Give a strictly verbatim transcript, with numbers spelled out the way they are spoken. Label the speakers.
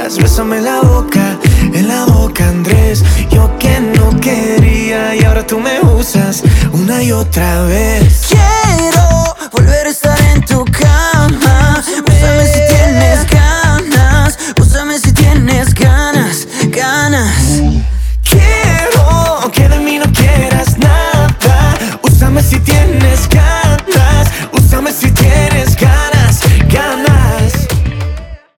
Speaker 1: besas, bésame en la boca, en la boca, Andrés. Yo que no quería y ahora tú me usas una y otra vez. Yeah.